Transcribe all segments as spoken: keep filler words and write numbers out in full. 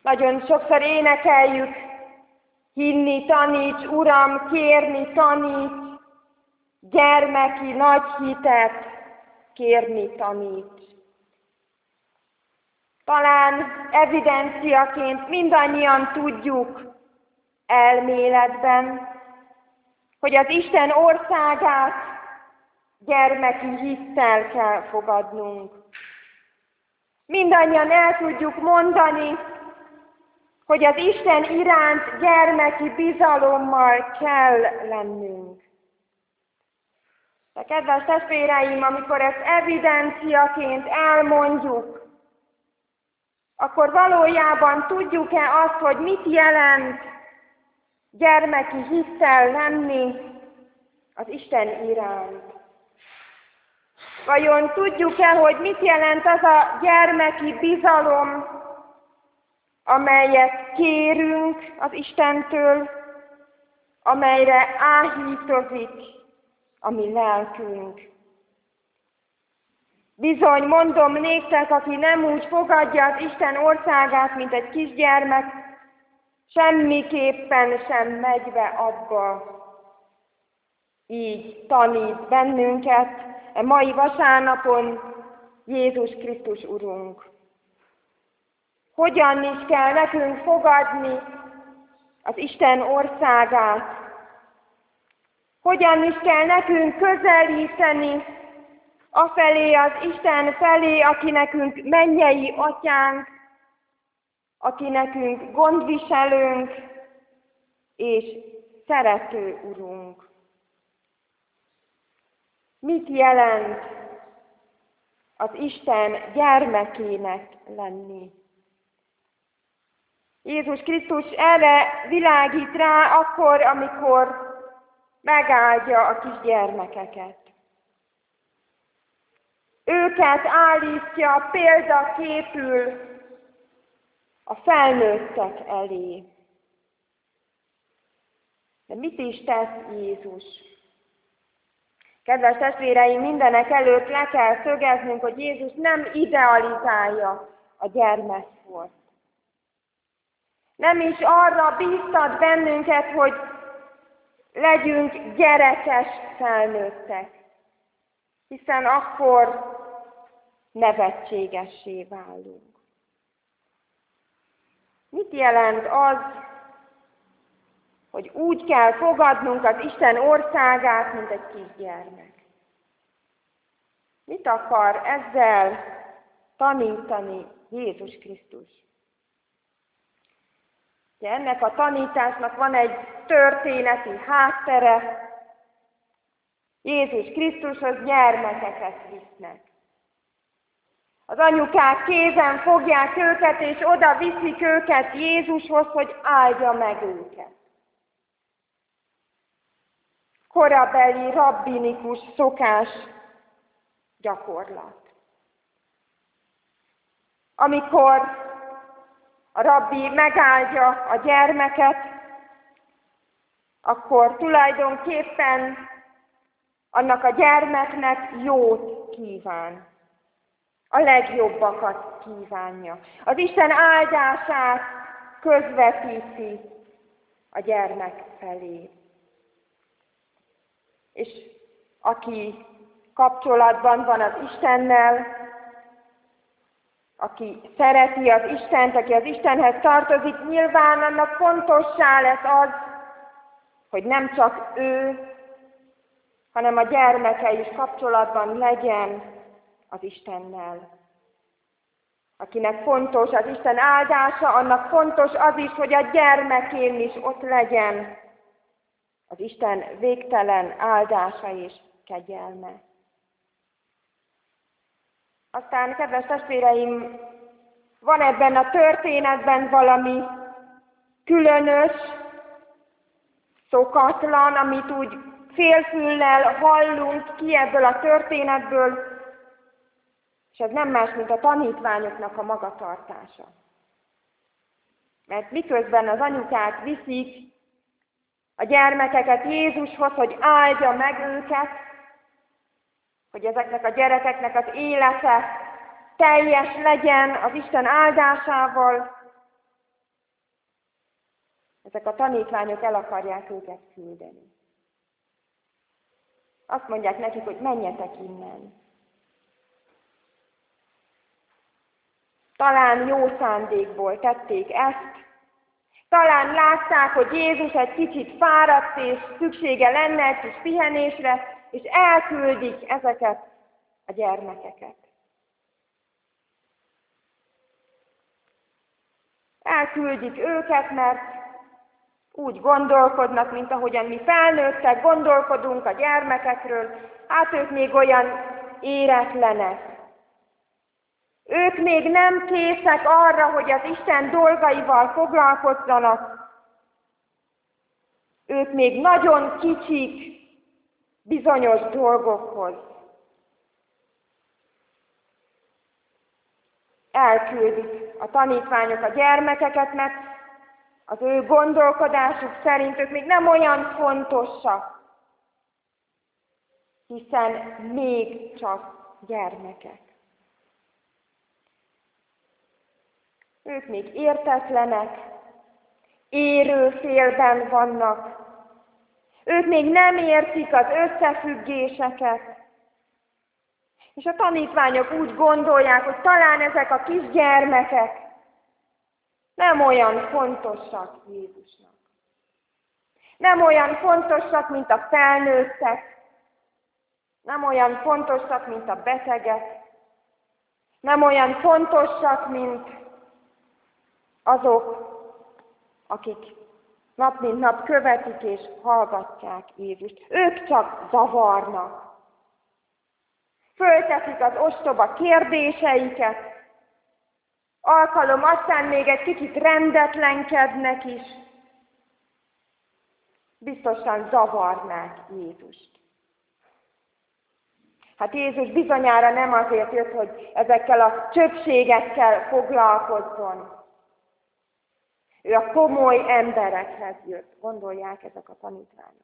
Nagyon sokszor énekeljük, hinni taníts, Uram, kérni taníts, gyermeki nagy hitet kérni taníts. Talán evidenciaként mindannyian tudjuk elméletben, hogy az Isten országát gyermeki hittel kell fogadnunk. Mindannyian el tudjuk mondani, hogy az Isten iránt gyermeki bizalommal kell lennünk. De kedves testvéreim, amikor ezt evidenciaként elmondjuk, akkor valójában tudjuk-e azt, hogy mit jelent gyermeki hittel lenni az Isten iránt? Vajon tudjuk-e, hogy mit jelent az a gyermeki bizalom, amelyet kérünk az Istentől, amelyre áhítozik a mi lelkünk? Bizony, mondom néktek, aki nem úgy fogadja az Isten országát, mint egy kisgyermek, semmiképpen sem megy be abba. Így tanít bennünket a mai vasárnapon Jézus Krisztus Urunk. Hogyan is kell nekünk fogadni az Isten országát? Hogyan is kell nekünk közelíteni afelé az Isten felé, aki nekünk mennyei atyánk, aki nekünk gondviselőnk és szerető Urunk? Mit jelent az Isten gyermekének lenni? Jézus Krisztus erre világít rá akkor, amikor megáldja a kisgyermekeket. Őket állítja példaképül a felnőttek elé. De mit is tesz Jézus? Kedves testvéreim, mindenek előtt le kell szögeznünk, hogy Jézus nem idealizálja a gyermekkort. Nem is arra bíztat bennünket, hogy legyünk gyerekes felnőttek, hiszen akkor nevetségessé válunk. Mit jelent az, hogy úgy kell fogadnunk az Isten országát, mint egy kisgyermek? Mit akar ezzel tanítani Jézus Krisztus? De ennek a tanításnak van egy történeti háttere. Jézus Krisztushoz gyermekeket visznek. Az anyukák kézen fogják őket, és oda viszik őket Jézushoz, hogy áldja meg őket. Korabeli rabbinikus szokás gyakorlat. Amikor a rabbi megáldja a gyermeket, akkor tulajdonképpen annak a gyermeknek jót kíván. A legjobbakat kívánja. Az Isten áldását közvetíti a gyermek felé. És aki kapcsolatban van az Istennel, aki szereti az Istent, aki az Istenhez tartozik, nyilván annak fontossá lesz az, hogy nem csak ő, hanem a gyermeke is kapcsolatban legyen az Istennel. Akinek fontos az Isten áldása, annak fontos az is, hogy a gyermekén is ott legyen az Isten végtelen áldása és kegyelme. Aztán, kedves testvéreim, van ebben a történetben valami különös, szokatlan, amit úgy félfüllel hallunk ki ebből a történetből, és ez nem más, mint a tanítványoknak a magatartása. Mert miközben az anyukák viszik a gyermekeket Jézushoz, hogy áldja meg őket, hogy ezeknek a gyerekeknek az élete teljes legyen az Isten áldásával, Ezek a tanítványok el akarják őket küldeni. Azt mondják nekik, hogy menjetek innen. Talán jó szándékból tették ezt, talán látták, hogy Jézus egy kicsit fáradt és szüksége lenne egy kis pihenésre, és elküldik ezeket a gyermekeket. Elküldik őket, mert úgy gondolkodnak, mint ahogyan mi felnőttek, gondolkodunk a gyermekekről, hát ők még olyan éretlenek. Ők még nem készek arra, hogy az Isten dolgaival foglalkozzanak. Ők még nagyon kicsik bizonyos dolgokhoz. Elküldik a tanítványok a gyermekeket, mert az ő gondolkodásuk szerint ők még nem olyan fontosak, hiszen még csak gyermekek. Ők még értetlenek, érőfélben vannak. Ők még nem értik az összefüggéseket. És a tanítványok úgy gondolják, hogy talán ezek a kisgyermekek nem olyan fontosak Jézusnak. Nem olyan fontosak, mint a felnőttek. Nem olyan fontosak, mint a betegek. Nem olyan fontosak, mint azok, akik nap mint nap követik és hallgatják Jézust. Ők csak zavarnak. Fölteszik az ostoba kérdéseiket, alkalom aztán még egy kicsit rendetlenkednek is. Biztosan zavarnák Jézust. Hát Jézus bizonyára nem azért jött, hogy ezekkel a csöpségekkel foglalkozzon. Ő a komoly emberekhez jött, gondolják ezek a tanítványok.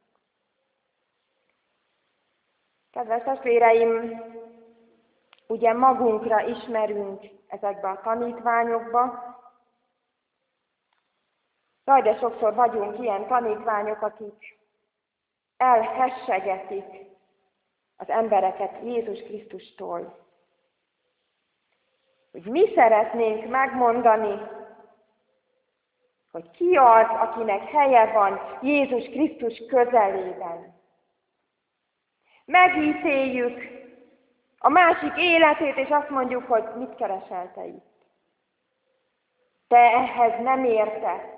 Kedves testvéreim, ugye magunkra ismerünk ezekbe a tanítványokba, Jaj, de sokszor vagyunk ilyen tanítványok, akik elhessegetik az embereket Jézus Krisztustól. Hogy mi szeretnénk megmondani, hogy ki az, akinek helye van Jézus Krisztus közelében. Megítéljük a másik életét, és azt mondjuk, hogy mit keresel te itt. Te ehhez nem értesz.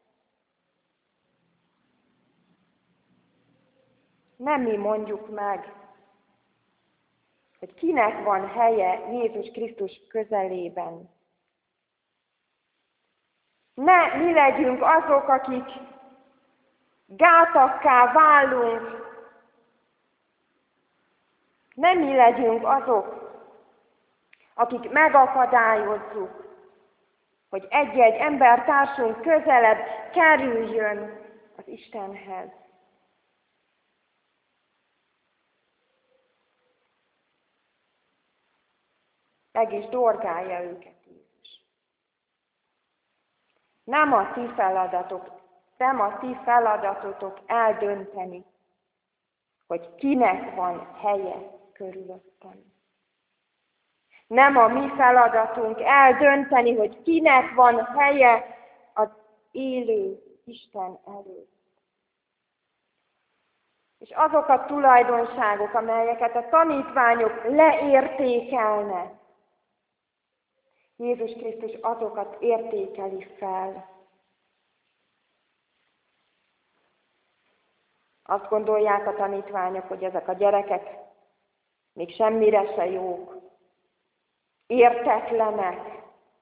Nem mi mondjuk meg, hogy kinek van helye Jézus Krisztus közelében. Ne mi legyünk azok, akik gátakká válunk. Ne mi legyünk azok, akik megakadályozzuk, hogy egy-egy embertársunk közelebb kerüljön az Istenhez. Meg is dorgálja őket Jézus. Nem a ti feladatok, nem a ti feladatotok eldönteni, hogy kinek van helye körülöttem. Nem a mi feladatunk eldönteni, hogy kinek van helye az élő Isten előtt. És azok a tulajdonságok, amelyeket a tanítványok leértékelnek, Jézus Krisztus azokat értékeli fel. Azt gondolják a tanítványok, hogy ezek a gyerekek még semmire se jók, értetlenek.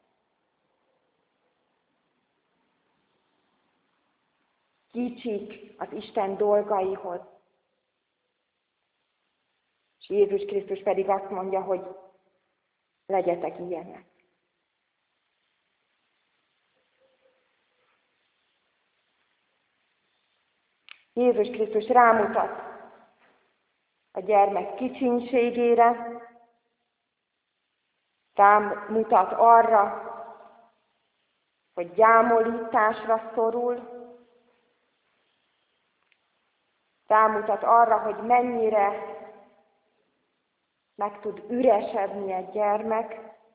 Kicsik az Isten dolgaihoz. És Jézus Krisztus pedig azt mondja, hogy legyetek ilyenek. Jézus Krisztus rámutat a gyermek kicsinségére, rámutat arra, hogy gyámolításra szorul, rámutat arra, hogy mennyire meg tud üresedni egy gyermek,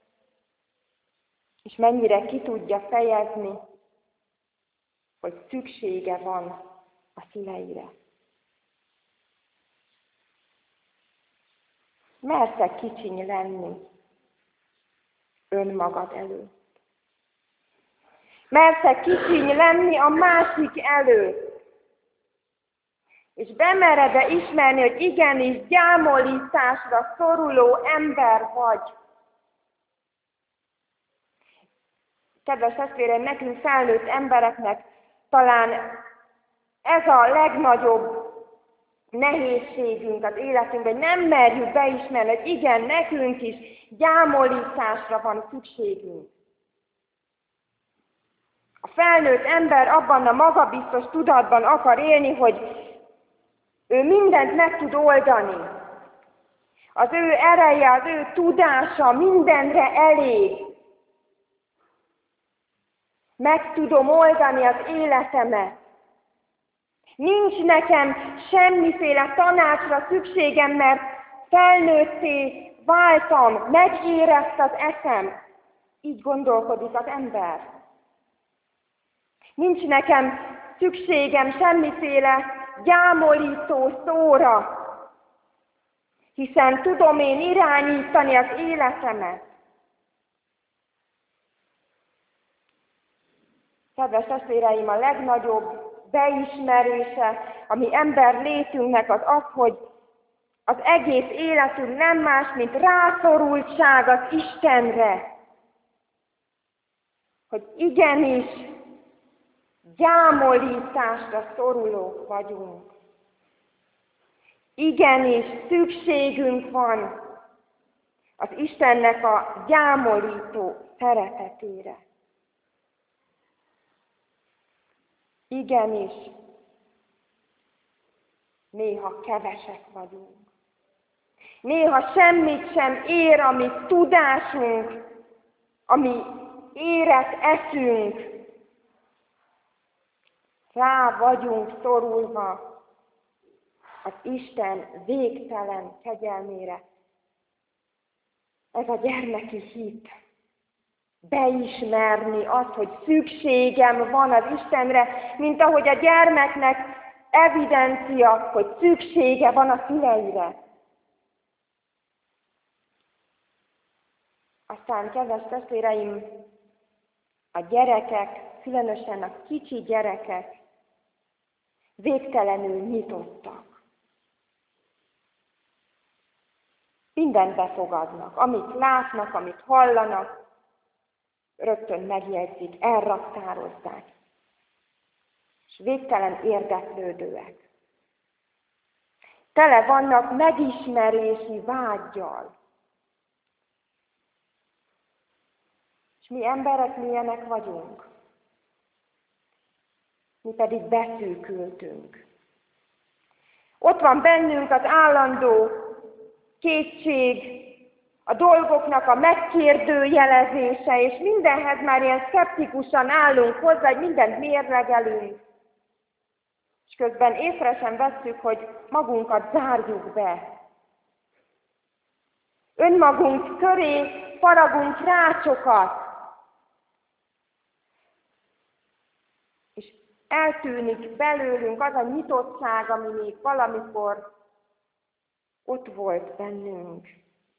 és mennyire ki tudja fejezni, hogy szüksége van a szüleire. Mersz-e kicsiny lenni önmagad előtt? Mersz-e kicsiny lenni a másik előtt? És bemered-e ismerni, hogy igenis gyámolításra szoruló ember vagy? Kedves testvéreim, nekünk felnőtt embereknek talán ez a legnagyobb nehézségünk az életünkben, hogy nem merjük beismerni, hogy igen, nekünk is gyámolításra van szükségünk. A felnőtt ember abban a magabiztos tudatban akar élni, hogy ő mindent meg tud oldani. Az ő ereje, az ő tudása mindenre elég. Meg tudom oldani az életemet. Nincs nekem semmiféle tanácsra szükségem, mert felnőtté váltam, megérezt az eszem. Így gondolkodik az ember. Nincs nekem szükségem semmiféle gyámolító szóra, hiszen tudom én irányítani az életemet. Kedves testvéreim, a legnagyobb beismerése a mi ember létünknek az az, hogy az egész életünk nem más, mint rászorultság az Istenre. Hogy igenis gyámolításra szorulók vagyunk. Igenis szükségünk van az Istennek a gyámolító szeretetére. Igenis, néha kevesek vagyunk. Néha semmit sem ér a mi tudásunk, a mi érett eszünk. Rá vagyunk szorulva az Isten végtelen kegyelmére. Ez a gyermeki hit. Beismerni azt, hogy szükségem van az Istenre, mint ahogy a gyermeknek evidencia, hogy szüksége van a szüleire. Aztán, kedves testvéreim, a gyerekek, különösen a kicsi gyerekek végtelenül nyitottak. Mindent befogadnak, amit látnak, amit hallanak, rögtön megjegyzik, elraktározzák. És végtelen érdeklődőek. Tele vannak megismerési vággyal. És mi emberek milyenek vagyunk? Mi pedig beszűkültünk. Ott van bennünk az állandó kétség, a dolgoknak a megkérdőjelezése, és mindenhez már ilyen szkeptikusan állunk hozzá, hogy mindent mérlegelünk. És közben észre sem vesszük, hogy magunkat zárjuk be. Önmagunk köré faragunk rácsokat. És eltűnik belőlünk az a nyitottság, ami még valamikor ott volt bennünk.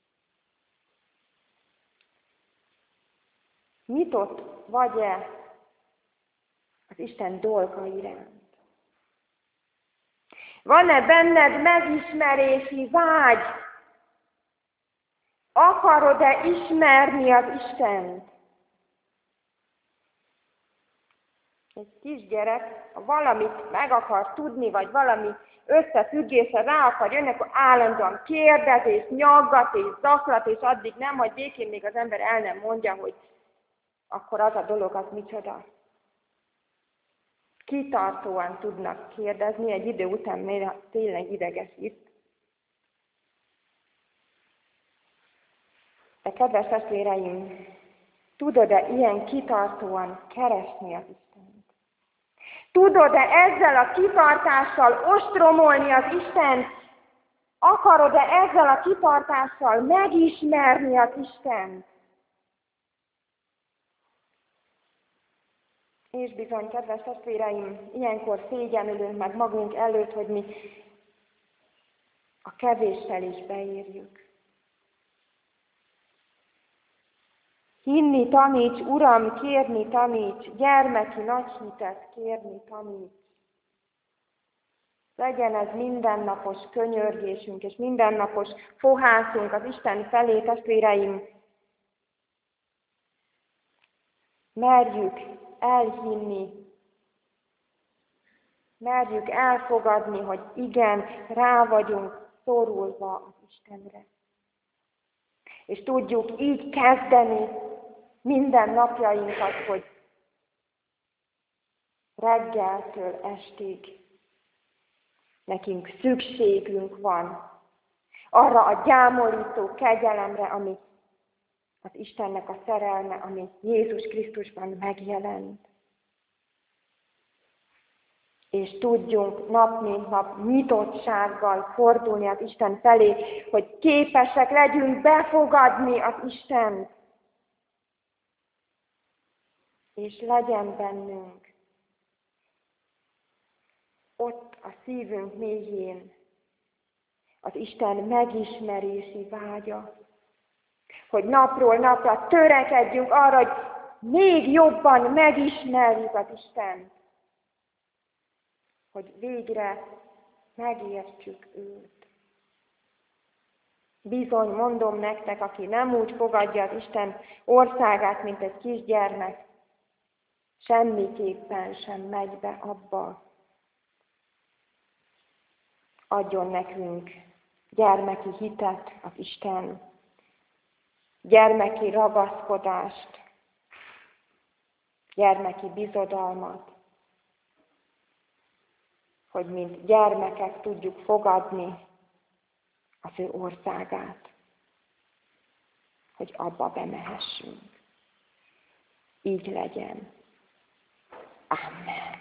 Nyitott vagy-e az Isten dolga iránt? Van-e benned megismerési vágy? Akarod-e ismerni az Istent? Egy kisgyerek, ha valamit meg akar tudni, vagy valami összefüggésre rá akar jönni, akkor állandóan kérdez, és nyaggat, és zaklat, és addig nem, hogy békén még az ember el nem mondja, hogy akkor az a dolog, az micsoda. Kitartóan tudnak kérdezni, egy idő után még tényleg idegesít. De kedves testvéreim, tudod-e ilyen kitartóan keresni az Istent? Tudod-e ezzel a kitartással ostromolni az Istent? Akarod-e ezzel a kitartással megismerni az Istent? És bizony, kedves testvéreim, ilyenkor szégyenülünk meg magunk előtt, hogy mi a kevéssel is beírjuk. Hinni taníts, Uram, kérni taníts, gyermeki nagy hitet kérni taníts. Legyen ez mindennapos könyörgésünk és mindennapos fohászunk az Isten felé, testvéreim. Merjük elhinni, merjük elfogadni, hogy igen, rá vagyunk szorulva az Istenre. És tudjuk így kezdeni minden napjainkat, hogy reggeltől estig nekünk szükségünk van arra a gyámolító kegyelemre, ami az Istennek a szerelme, ami Jézus Krisztusban megjelent. És tudjunk nap mint nap nyitottsággal fordulni az Isten felé, hogy képesek legyünk befogadni az Istent. És legyen bennünk ott a szívünk mélyén az Isten megismerési vágya. Hogy napról napra törekedjünk arra, hogy még jobban megismerjük az Istent. Hogy végre megértsük őt. Bizony, mondom nektek, aki nem úgy fogadja az Isten országát, mint egy kisgyermek, semmiképpen sem megy be abba. Adjon nekünk gyermeki hitet az Isten, gyermeki ragaszkodást, gyermeki bizodalmat, hogy mint gyermekek tudjuk fogadni az ő országát, hogy abba bemehessünk. Így legyen. Amen.